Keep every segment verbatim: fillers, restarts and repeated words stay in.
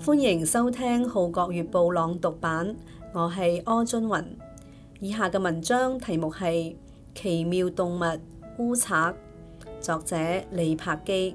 歡迎收聽《號角月報》朗讀版，我係柯津雲。以下嘅文章題目係《奇妙動物烏賊》，作者李柏基。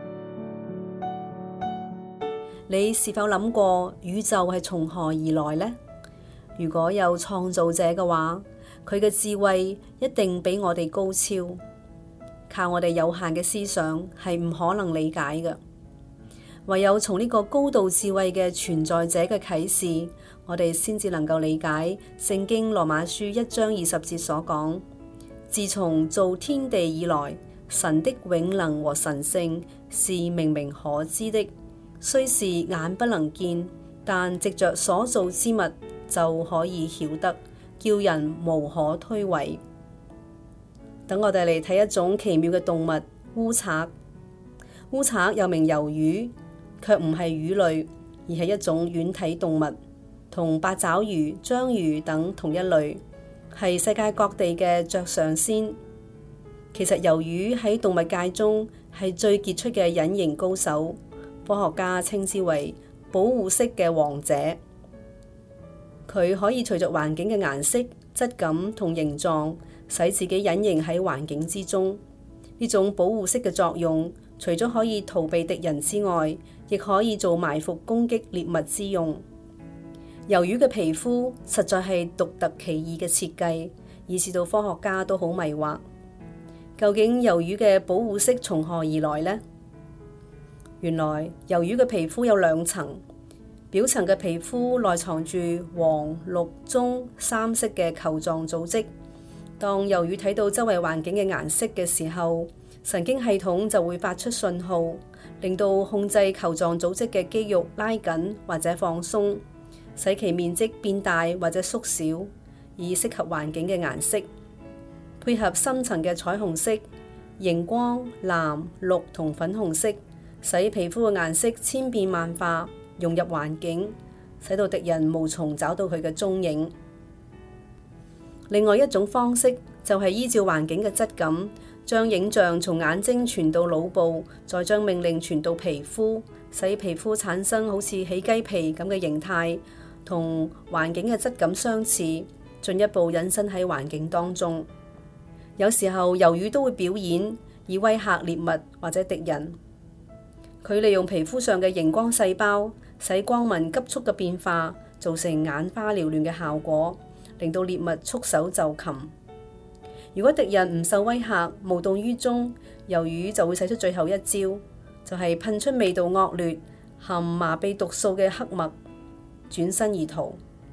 你是否諗過宇宙係從何而來呢？如果有創造者嘅話，佢嘅智慧一定比我哋高超，靠我哋有限嘅思想係唔可能理解嘅。唯有從呢個高度智慧嘅存在者嘅啟示，我哋先至能夠理解聖經羅馬書一章二十節所講：自從造天地以來，神的永能和神性是明明可知的，雖是眼不能見，但藉着所造之物就可以曉得，叫人無可推諉。等我哋嚟睇一種奇妙嘅動物烏賊。烏賊又名魷魚，卻唔係魚類，而係一種軟體動物，同八爪魚、章魚等同一類，係世界各地嘅雀上仙。其實魷魚喺動物界中係最傑出嘅隱形高手，科學家稱之為保護色嘅王者。佢可以隨着環境嘅顏色、質感同形狀，使自己隱形喺環境之中。呢種保護色嘅作用，除咗可以逃避敵人之外，亦可以做埋伏攻擊獵物之用。魷魚嘅皮膚實在係獨特奇異嘅設計，以致到科學家都好迷惑。究竟魷魚嘅保護色從何而來呢？原來魷魚嘅皮膚有兩層，表層嘅皮膚內藏住黃、綠、棕三色嘅球狀組織。當魷魚睇到周圍環境嘅顏色嘅時候，神經系統就會發出信號，令到控制球狀組織嘅肌肉拉緊或者放鬆，使其面積變大或者縮小，以適合環境嘅顏色。配合深層嘅彩虹色、熒光、藍、綠同粉紅色，使皮膚嘅顏色千變萬化，融入環境，使到敵人無從找到佢嘅蹤影。另外一種方式就係依照環境嘅質感，將影像從眼睛傳到腦部，再將命令傳到皮膚，使皮膚產生好似起雞皮咁嘅形態，同環境嘅質感相似，進一步隱身喺環境當中。有時候魷魚都會表演，以威嚇獵物或者敵人。佢利用皮膚上嘅熒光細胞，使光紋急速嘅變化，造成眼花繚亂嘅效果，令到獵物束手就擒。如果敵人唔受威嚇，無動於衷，魷魚就會使出最後一招，就係噴出味道惡劣、含麻痹毒素嘅黑墨，轉身而逃。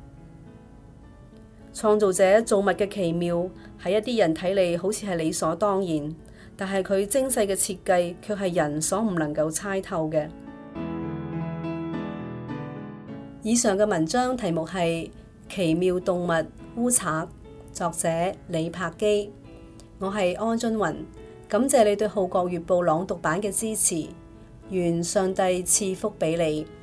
創造者造物嘅奇妙，喺一啲人睇嚟好似係理所當然，但係佢精細嘅設計卻係人所唔能夠猜透嘅。以上嘅文章題目係《奇妙動物烏賊》，作者李柏基。我係柯津雲，感謝你對《號角月報》朗讀版嘅支持，願上帝賜福俾你。